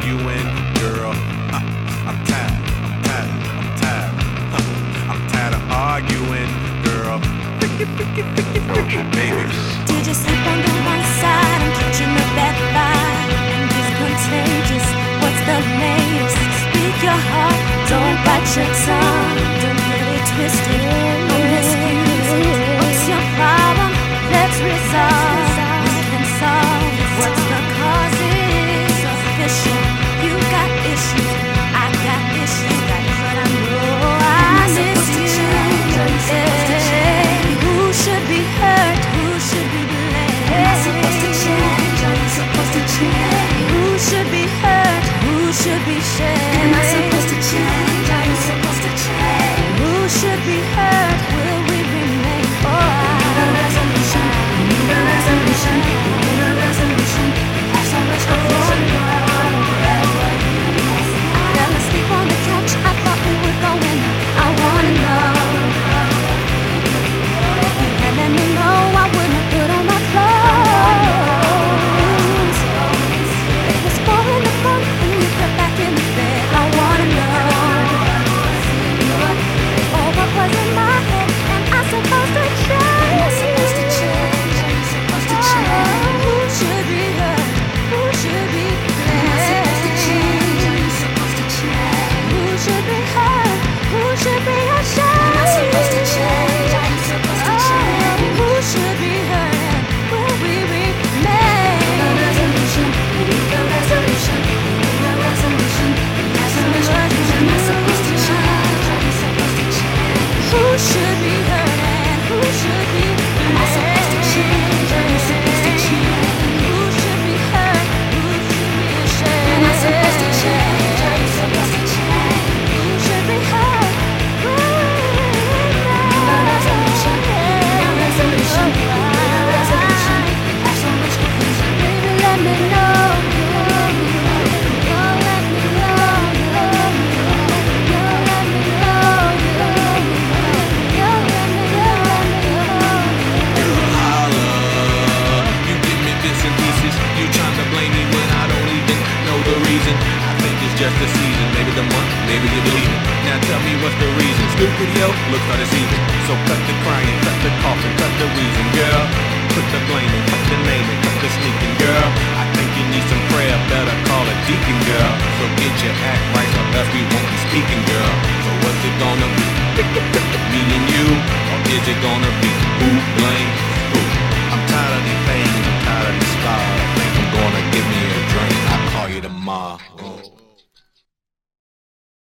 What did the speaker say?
arguing, girl. I'm tired, I'm tired, I'm tired. I'm tired of arguing, girl. Baby. Did you sleep on the wrong side? I'm catching a bad vibe, and it's contagious. What's the latest? Speak your heart, don't bite your tongue. Don't get it twisted. I'm excused. What's your problem? Let's resolve. We can solve. What's the cause? It's official. You got issues, I got issues. That's what I know. I miss you. Who should be hurt? Who should be blamed? Am I supposed to change? Are you supposed to change? Who should be hurt? Who should be shamed? Am I supposed to change? Are you supposed to change? Who should be hurt? Will we remain? Oh, we need a resolution. We need a resolution. We need a resolution. Have so much confusion. I fell asleep on the couch. I thought we were going. I wanna know. Let me know, I wouldn't put on my clothes. It was 4 in the morning when you got back in the bed. I wanna know. Oh, what was in my head? Am I supposed to change? Am I supposed to change? Are you supposed to change? Who should be hurt? Who should be blamed? Am I supposed to change? Are you supposed to change? Who should be hurt? Who should be ashamed? Am I supposed to change? Are you supposed to change? Who should be hurt and will we remain? We need a resolution. We need a resolution. We need a resolution. Am I supposed to change? Are you supposed to change? Who should be hurt and who should be blamed? Am I supposed to change? Are you supposed to change? Who should be hurt? Who should be ashamed? Am I supposed to change? Are you supposed to change? Who should be hurt? Will we remain? A resolution. Resolution. Resolution. Have so much confusion. Baby, let me know. Oh, let me know. Let me know. Girl, holla. You give me bits and pieces. You tryna blame me when I don't even know the reason. I think it's just the season, maybe the month, maybe you're bleeding. Now tell me what's the reason. Stupid, yo, looks like it's even. So cut the crying, cut the coughing, cut the reason, girl. Put the blaming, cut the naming, cut the sneaking, girl. I think you need some prayer, better call a deacon, girl. So get your act right, or else we won't be speaking, girl. So what's it gonna be? Me and you, or is it gonna be who blame who? I'm tired of these things, I'm tired of these scars. I think I'm gonna give me a drink. I'll call you tomorrow.